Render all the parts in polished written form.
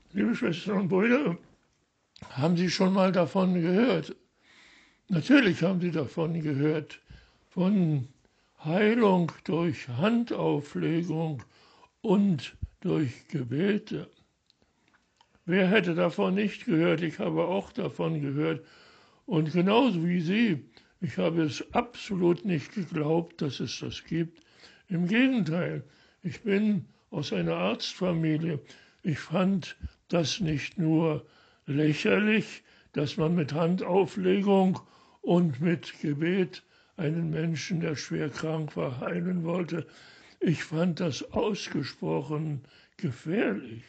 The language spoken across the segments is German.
Liebe Schwestern und Brüder, haben Sie schon mal davon gehört? Natürlich haben Sie davon gehört, von Heilung durch Handauflegung und durch Gebete. Wer hätte davon nicht gehört? Ich habe auch davon gehört. Und genauso wie Sie, ich habe es absolut nicht geglaubt, dass es das gibt. Im Gegenteil, ich bin aus einer Arztfamilie. Ich fand das nicht nur lächerlich, dass man mit Handauflegung und mit Gebet einen Menschen, der schwer krank war, heilen wollte. Ich fand das ausgesprochen gefährlich,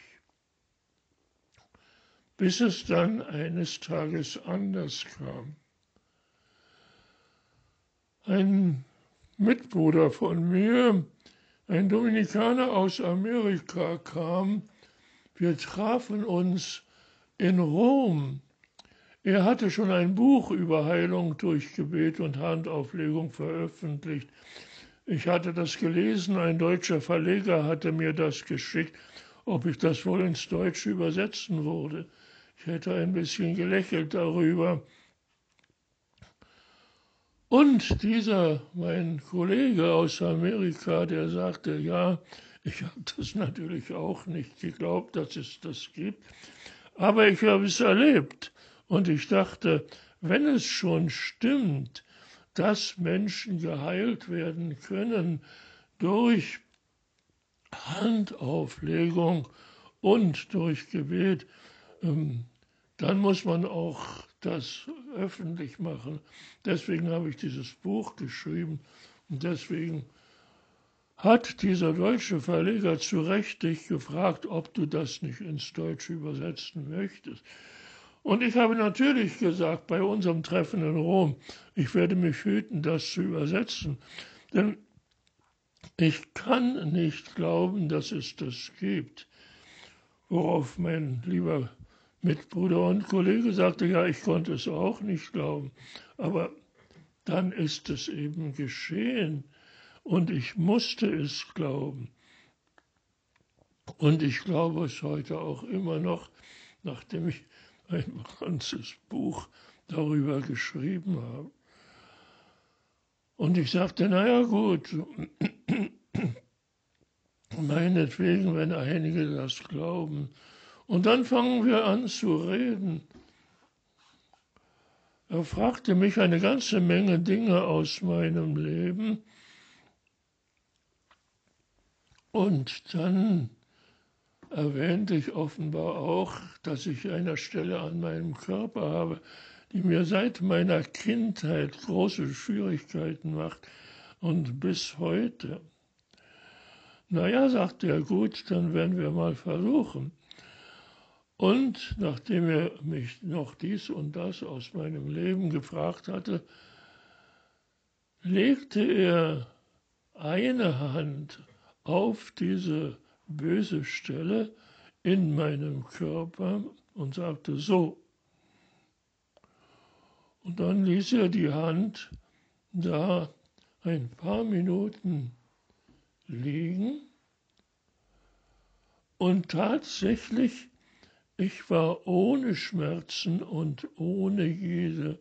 bis es dann eines Tages anders kam. Ein Mitbruder von mir, ein Dominikaner aus Amerika, kam. Wir trafen uns in Rom. Er hatte schon ein Buch über Heilung durch Gebet und Handauflegung veröffentlicht. Ich hatte das gelesen, ein deutscher Verleger hatte mir das geschickt, ob ich das wohl ins Deutsche übersetzen würde. Ich hätte ein bisschen gelächelt darüber. Und dieser, mein Kollege aus Amerika, der sagte, ja, ich habe das natürlich auch nicht geglaubt, dass es das gibt, aber ich habe es erlebt. Und ich dachte, wenn es schon stimmt, dass Menschen geheilt werden können durch Handauflegung und durch Gebet, dann muss man auch das öffentlich machen. Deswegen habe ich dieses Buch geschrieben und deswegen hat dieser deutsche Verleger zu Recht dich gefragt, ob du das nicht ins Deutsche übersetzen möchtest. Und ich habe natürlich gesagt, bei unserem Treffen in Rom, ich werde mich hüten, das zu übersetzen, denn ich kann nicht glauben, dass es das gibt. Worauf mein lieber Mitbruder und Kollege sagte, ja, ich konnte es auch nicht glauben, aber dann ist es eben geschehen und ich musste es glauben. Und ich glaube es heute auch immer noch, nachdem ich ein ganzes Buch darüber geschrieben habe. Und ich sagte, naja gut, meinetwegen, wenn einige das glauben. Und dann fangen wir an zu reden. Er fragte mich eine ganze Menge Dinge aus meinem Leben. Und dann erwähnte ich offenbar auch, dass ich eine Stelle an meinem Körper habe, die mir seit meiner Kindheit große Schwierigkeiten macht und bis heute. Naja, sagte er, gut, dann werden wir mal versuchen. Und nachdem er mich noch dies und das aus meinem Leben gefragt hatte, legte er eine Hand auf diese böse Stelle in meinem Körper und sagte so. Und dann ließ er die Hand da ein paar Minuten liegen und tatsächlich, ich war ohne Schmerzen und ohne jede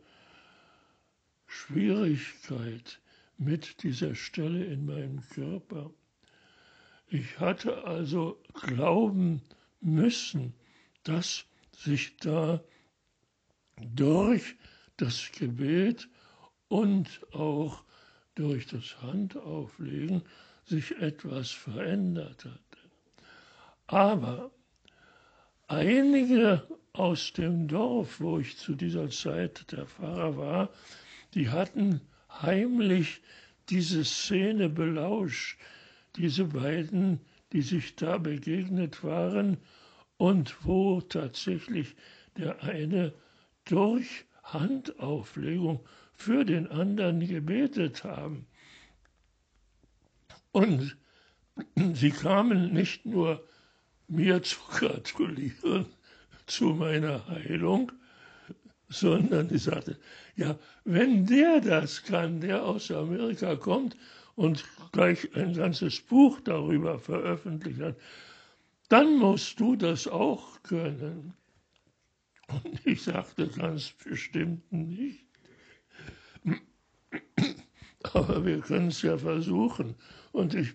Schwierigkeit mit dieser Stelle in meinem Körper. Ich hatte also glauben müssen, dass sich da durch das Gebet und auch durch das Handauflegen sich etwas verändert hatte. Aber einige aus dem Dorf, wo ich zu dieser Zeit der Pfarrer war, die hatten heimlich diese Szene belauscht, diese beiden, die sich da begegnet waren und wo tatsächlich der eine durch Handauflegung für den anderen gebetet haben. Und sie kamen nicht nur mir zu gratulieren zu meiner Heilung, sondern sie sagte, ja, wenn der das kann, der aus Amerika kommt und gleich ein ganzes Buch darüber veröffentlicht hat, dann musst du das auch können. Und ich sagte ganz bestimmt nicht. Aber wir können es ja versuchen. Und ich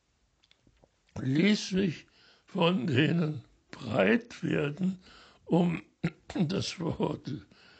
ließ mich von denen breit werden, um das Wort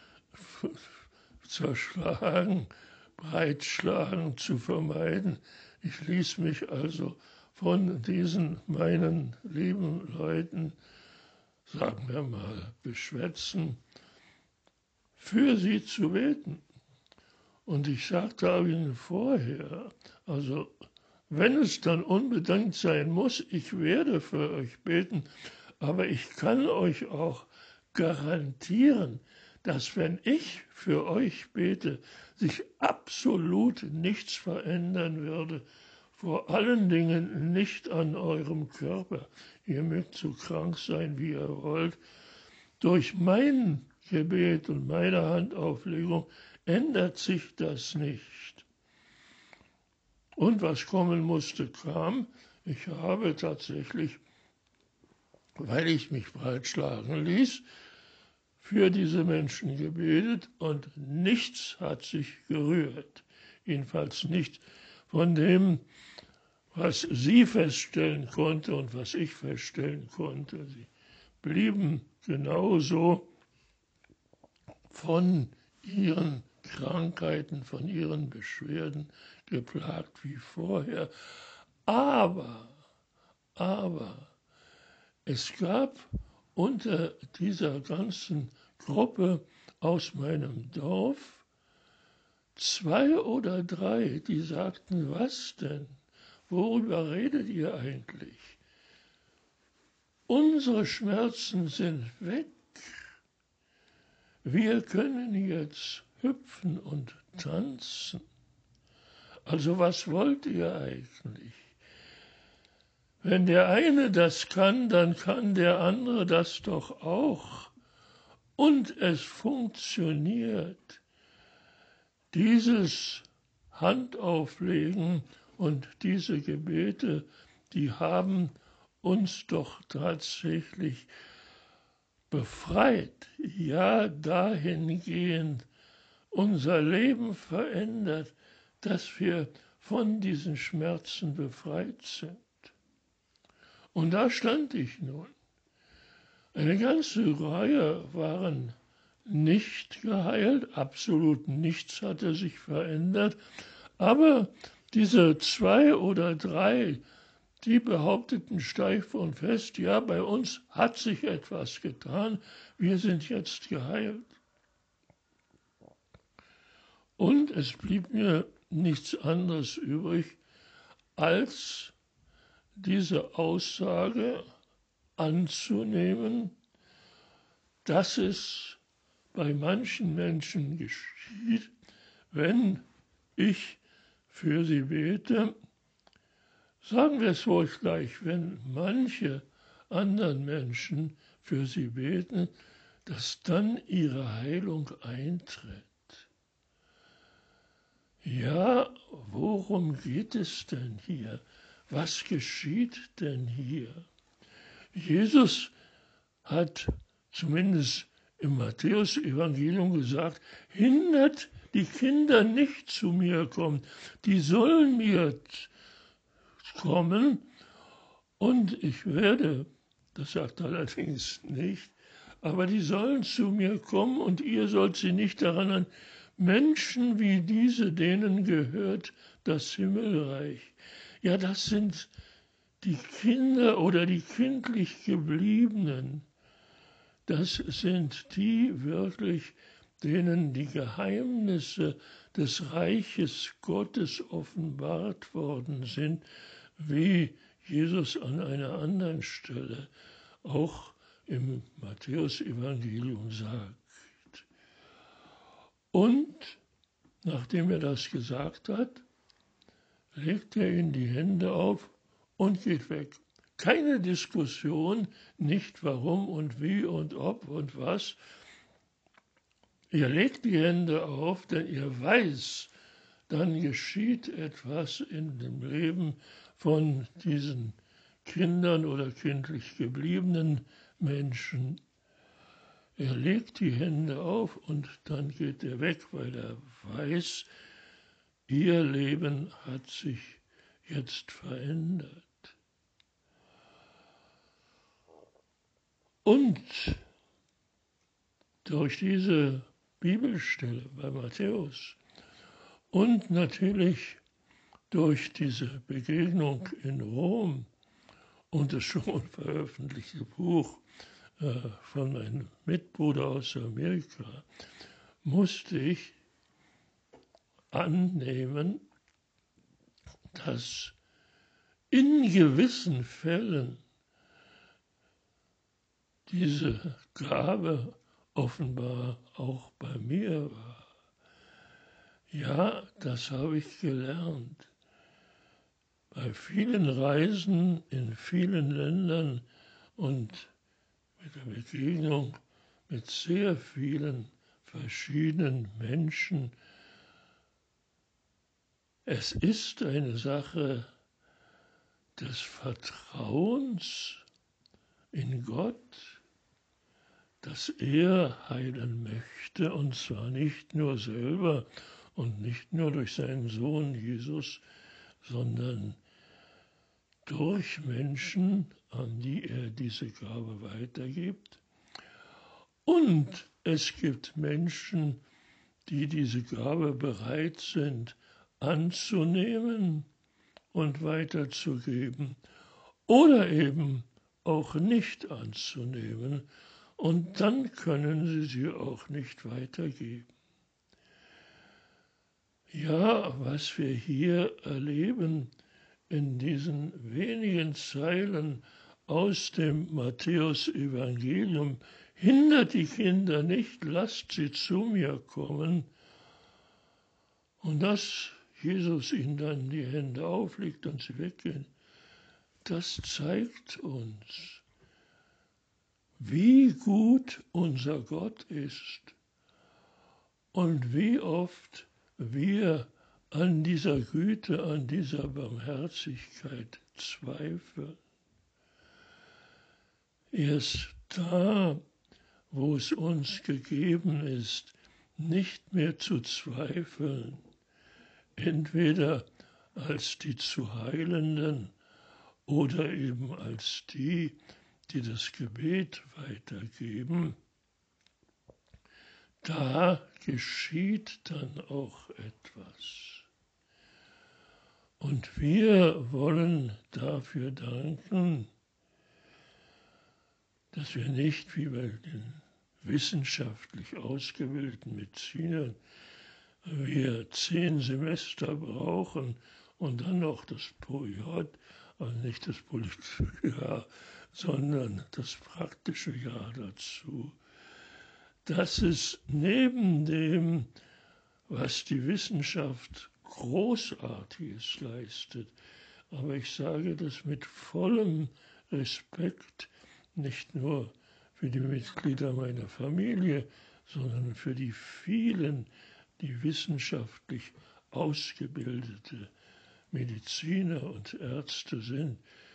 zerschlagen, breitschlagen zu vermeiden. Ich ließ mich also von diesen meinen lieben Leuten, sagen wir mal, beschwätzen, für sie zu beten. Und ich sagte ihnen vorher, also wenn es dann unbedingt sein muss, ich werde für euch beten, aber ich kann euch auch garantieren, dass wenn ich für euch bete, sich absolut nichts verändern würde, vor allen Dingen nicht an eurem Körper. Ihr mögt so krank sein, wie ihr wollt. Durch mein Gebet und meine Handauflegung ändert sich das nicht. Und was kommen musste, kam. Ich habe tatsächlich, weil ich mich breitschlagen ließ, für diese Menschen gebetet und nichts hat sich gerührt. Jedenfalls nicht von dem, was sie feststellen konnte und was ich feststellen konnte. Sie blieben genauso von ihren Krankheiten, von ihren Beschwerden geplagt wie vorher. Aber es gab unter dieser ganzen Gruppe aus meinem Dorf 2 oder 3, die sagten, was denn? Worüber redet ihr eigentlich? Unsere Schmerzen sind weg. Wir können jetzt hüpfen und tanzen. Also was wollt ihr eigentlich? Wenn der eine das kann, dann kann der andere das doch auch. Und es funktioniert. Dieses Handauflegen und diese Gebete, die haben uns doch tatsächlich befreit, ja dahingehend unser Leben verändert, dass wir von diesen Schmerzen befreit sind. Und da stand ich nun. Eine ganze Reihe waren nicht geheilt, absolut nichts hatte sich verändert, aber diese 2 oder 3, die behaupteten steif und fest, ja, bei uns hat sich etwas getan, wir sind jetzt geheilt. Und es blieb mir nichts anderes übrig, als diese Aussage anzunehmen, dass es bei manchen Menschen geschieht, wenn ich für sie bete, sagen wir es wohl gleich, wenn manche anderen Menschen für sie beten, dass dann ihre Heilung eintritt. Ja, worum geht es denn hier? Was geschieht denn hier? Jesus hat zumindest im Matthäus-Evangelium gesagt, hindert die Kinder nicht zu mir kommen, die sollen mir kommen und ich werde, das sagt er allerdings nicht, aber die sollen zu mir kommen und ihr sollt sie nicht daran erinnern, Menschen wie diese, denen gehört das Himmelreich. Ja, das sind die Kinder oder die kindlich Gebliebenen. Das sind die wirklich, denen die Geheimnisse des Reiches Gottes offenbart worden sind, wie Jesus an einer anderen Stelle auch im Matthäus-Evangelium sagt. Und nachdem er das gesagt hat, legt er ihnen die Hände auf und geht weg. Keine Diskussion, nicht warum und wie und ob und was. Ihr legt die Hände auf, denn ihr weiß, dann geschieht etwas in dem Leben von diesen Kindern oder kindlich gebliebenen Menschen. Er legt die Hände auf und dann geht er weg, weil er weiß, ihr Leben hat sich jetzt verändert. Und durch diese Bibelstelle bei Matthäus und natürlich durch diese Begegnung in Rom und das schon veröffentlichte Buch von meinem Mitbruder aus Amerika, musste ich annehmen, dass in gewissen Fällen diese Gabe offenbar auch bei mir war. Ja, das habe ich gelernt. Bei vielen Reisen in vielen Ländern und mit der Begegnung mit sehr vielen verschiedenen Menschen. Es ist eine Sache des Vertrauens in Gott, dass er heilen möchte, und zwar nicht nur selber und nicht nur durch seinen Sohn Jesus, sondern durch Menschen, an die er diese Gabe weitergibt. Und es gibt Menschen, die diese Gabe bereit sind anzunehmen und weiterzugeben oder eben auch nicht anzunehmen, und dann können sie auch nicht weitergeben. Ja, was wir hier erleben in diesen wenigen Zeilen aus dem Matthäus-Evangelium, hindert die Kinder nicht, lasst sie zu mir kommen. Und dass Jesus ihnen dann die Hände auflegt und sie weggehen, das zeigt uns, wie gut unser Gott ist und wie oft wir an dieser Güte, an dieser Barmherzigkeit zweifeln. Erst da, wo es uns gegeben ist, nicht mehr zu zweifeln, entweder als die zu Heilenden oder eben als die, die das Gebet weitergeben, da geschieht dann auch etwas. Und wir wollen dafür danken, dass wir nicht wie bei den wissenschaftlich ausgebildeten Medizinern wir 10 Semester brauchen und dann noch das POJ, also nicht das politische Jahr, sondern das praktische Jahr dazu. Dass es neben dem, was die Wissenschaft Großartiges leistet, aber ich sage das mit vollem Respekt, nicht nur für die Mitglieder meiner Familie, sondern für die vielen, die wissenschaftlich ausgebildete Mediziner und Ärzte sind.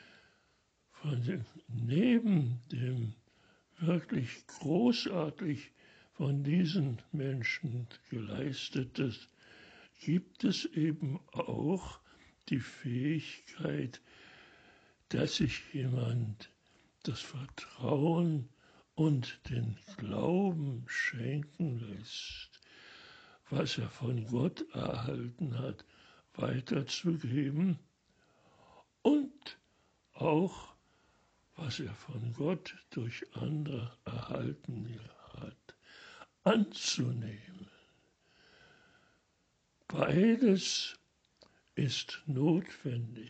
Neben dem wirklich großartig von diesen Menschen geleistetes, gibt es eben auch die Fähigkeit, dass sich jemand das Vertrauen und den Glauben schenken lässt, was er von Gott erhalten hat, weiterzugeben und auch, was er von Gott durch andere erhalten hat, anzunehmen. Beides ist notwendig.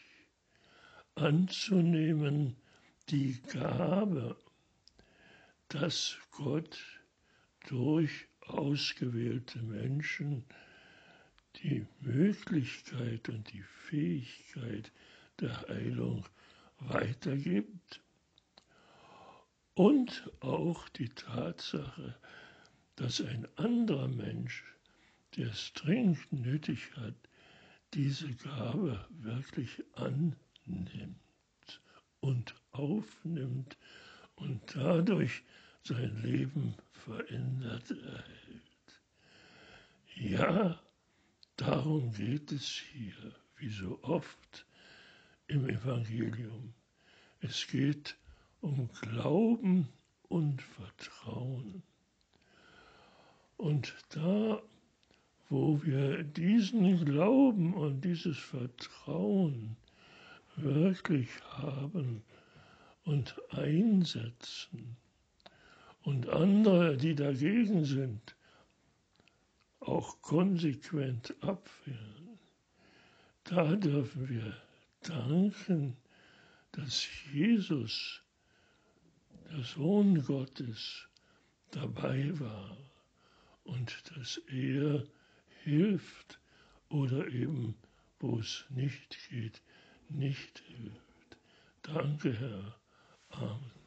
Anzunehmen die Gabe, dass Gott durch ausgewählte Menschen die Möglichkeit und die Fähigkeit der Heilung weitergibt und auch die Tatsache, dass ein anderer Mensch, der es dringend nötig hat, diese Gabe wirklich annimmt und aufnimmt und dadurch sein Leben verändert erhält. Ja, darum geht es hier, wie so oft im Evangelium. Es geht um Glauben und Vertrauen. Und da, wo wir diesen Glauben und dieses Vertrauen wirklich haben und einsetzen und andere, die dagegen sind, auch konsequent abwehren, da dürfen wir danken, dass Jesus, der Sohn Gottes, dabei war und dass er hilft oder eben, wo es nicht geht, nicht hilft. Danke, Herr. Amen.